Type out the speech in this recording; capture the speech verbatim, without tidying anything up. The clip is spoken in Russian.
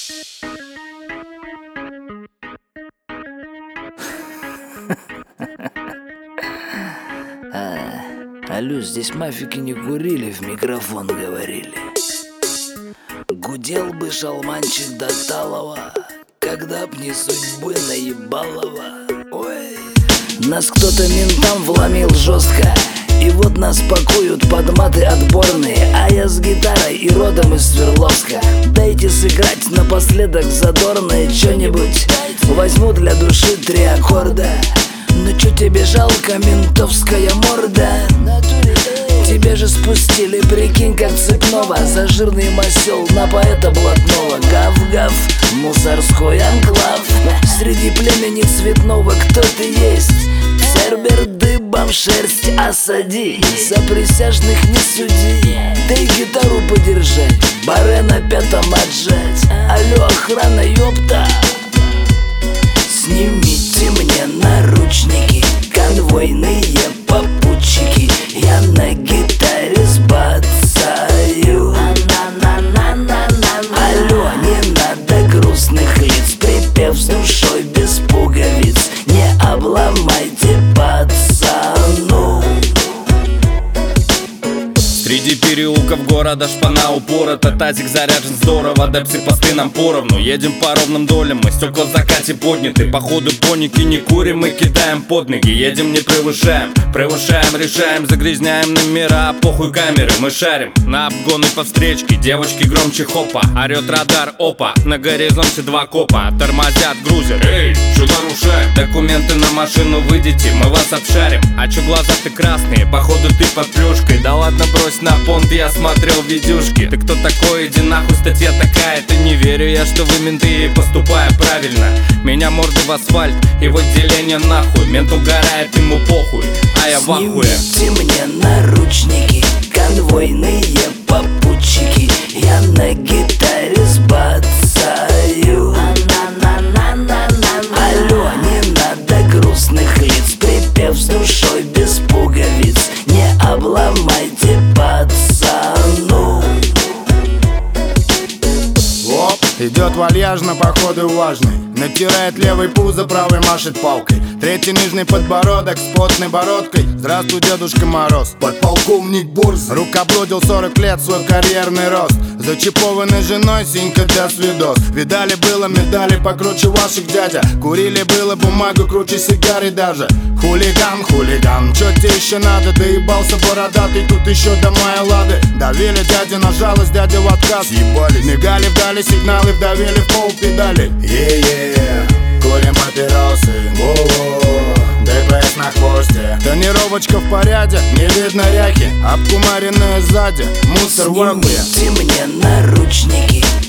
Алло, здесь мафики не курили, в микрофон говорили. Гудел бы шалманчик до талого, когда б не судьбы наебалова. Ой. Нас кто-то ментам вломил жестко, и вот нас пакуют под маты отборные. А я с гитарой и родом из Свердловска. Дайте сыграть напоследок задорное чё-нибудь. Возьму для души три аккорда. Ну чё тебе жалко, ментовская морда? Тебе же спустили, прикинь, как цепного, за жирный масел на поэта блатного. Гав-гав, мусорской анклав. Среди племени цветного кто ты есть? Цербер дыбом шерсть осади, за присяжных не суди. Дай гитару подержать, баре на пятом отжать. Алло, охрана, ёпта, снимите мне наручники, конвойные попутчики. Я на гитаре сбацаю. Алло, не надо грустных лиц, припев с душой без пуговиц. Не обломайте пацану. Среди переулков города шпана упорота, тазик заряжен здорово, да психпосты нам поровну. Едем по ровным долям, мы стекла в закате подняты. Походу поники не курим, мы кидаем под ноги. Едем, не превышаем, превышаем, решаем, загрязняем номера, похуй камеры, мы шарим. На обгоны по встречке, девочки громче хопа. Орет радар, опа, на горизонте два копа. Тормозят, грузят, эй, что нарушаем? Документы на машину выйдите, мы вас обшарим. А чё глаза-то красные, походу ты под плюшкой. Да ладно, брось на понт, я смотрел видюшки. Ты кто такой, иди нахуй, статья такая. Ты не верю я, что вы менты, поступая правильно. Меня морды в асфальт и в отделение нахуй. Мент угорает, ему похуй, а я в ахуе. Снимите мне наручники, конвойные попутчики. Я на гитаре сбацаю. Алло, не надо грустных лиц, припев с душой без пуговиц. Не обломайте пацану. Оп, идет вальяжно, походу важный. Натирает левый пузо, правой машет палкой. Третий нижний подбородок с потной бородкой. Здравствуй, Дедушка Мороз. Подполковник Борз рукоблудил сорок лет свой карьерный рост. Зачипованный женой, синька для свидос. Видали было медали покруче ваших, дядя. Курили было бумагу круче сигары даже. Хулиган, хулиган, чё тебе еще надо? Доебался бородатый, тут еще до моей лады. Давили дядя на жалость, дядя в отказ. Съебались, мигали вдали сигналы, вдавили в пол педали. Е-е, курим папиросы, во-во, ДПС на хвосте. Тонировочка в порядке, не видно ряхи. Обкумаренные сзади, мусор в ахуе. Снимите мне наручники,